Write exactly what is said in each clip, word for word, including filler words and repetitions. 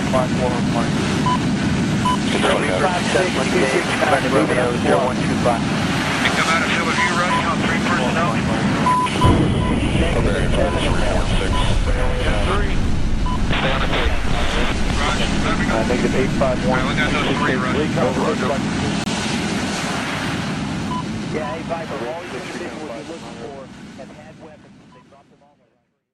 five four one. five six two six nine, Romeo zero one two five. You come out of field of view running on three personnel. Negative seven one six. Three. Stay on the three. Roger. Moving Uh, on. negative eight five one. Alright, we got those three running. Roger. Yeah, eight five one. All you individuals you're looking for have had weapons. They dropped them all.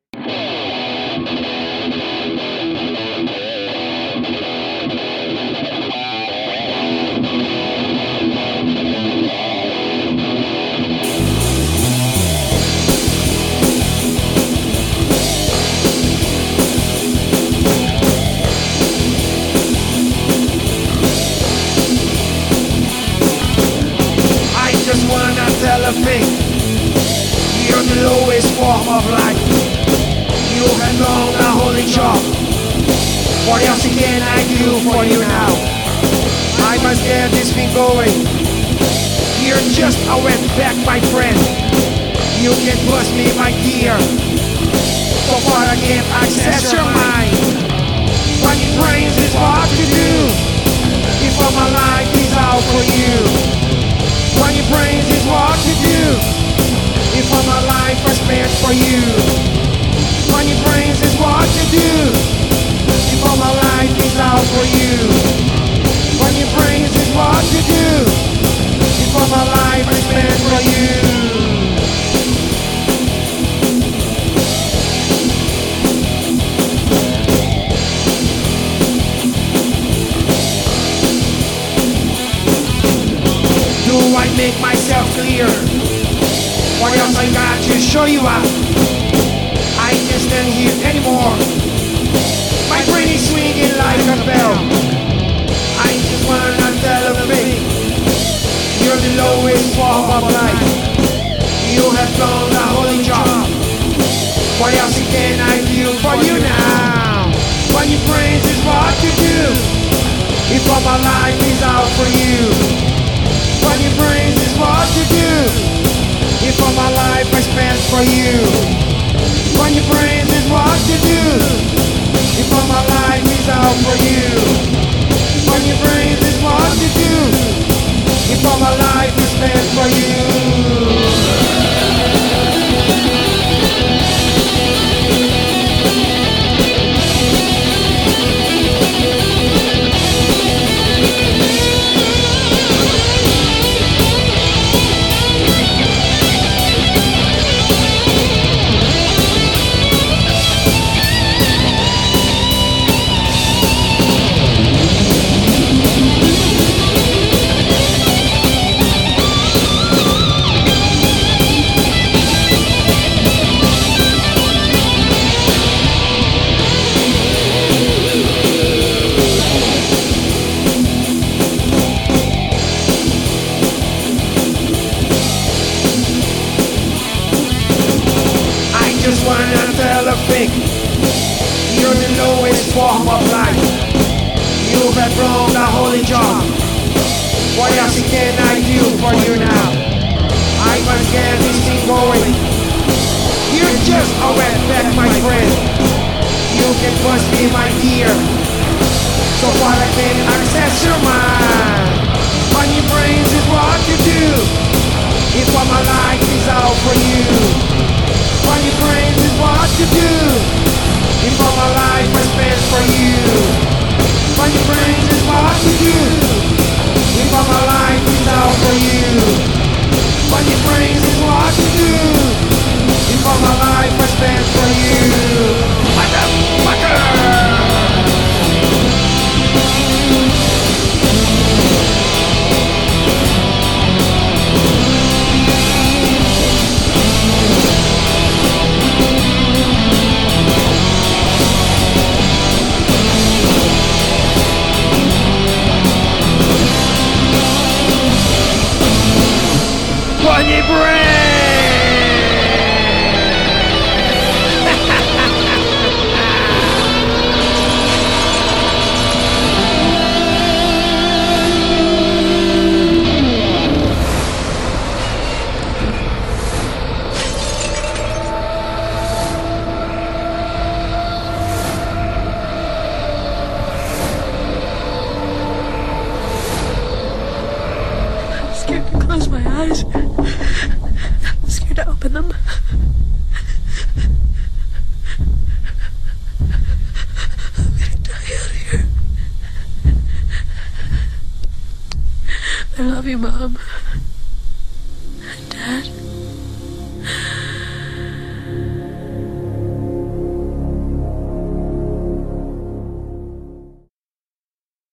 Just wanna tell a thing. You're the lowest form of life. You have known the holy job. What else can I do for you now? I must get this thing going. You're just a wetback, my friend. You can bust me, my dear. So far I can't access your mind. Funny brains is hard to do. If all my life is out for you. Funny brains is what to do. If all my life I spent for you. Funny brains is what to do. If all my life is out for you. Funny brains is what to do. If all my life I spent for you. Do I make myself clear? What else I got to show you up? I can't stand here anymore. My brain is swinging like a bell. I just wanna tell a thing. You're the lowest form of life. You have done the holy job. What else can I do for you now? Funny brains is what to do. If all my life is out for you. Funny brains is what to do. If all my life I spent for you. Funny brains is what to do. If all my life is out for you. Funny brains is what to do. If all my life is spent for you. You're the lowest form of life. You have wrong the holy job. What else can I do for you now? I must get this thing going. You're just a wetback, my friend. You can bust me, my dear. So far I can access your mind. Funny brains is what you do. If all my life is out for you. Funny brains is what you do. If all my life I spent for you. Funny brains is what you do. If all my life is out for you. Funny brains is what you do. If all my life I spent for you. Motherfucker! close my eyes. I'm scared to open them. I'm gonna die out here. I love you, Mom. Dad.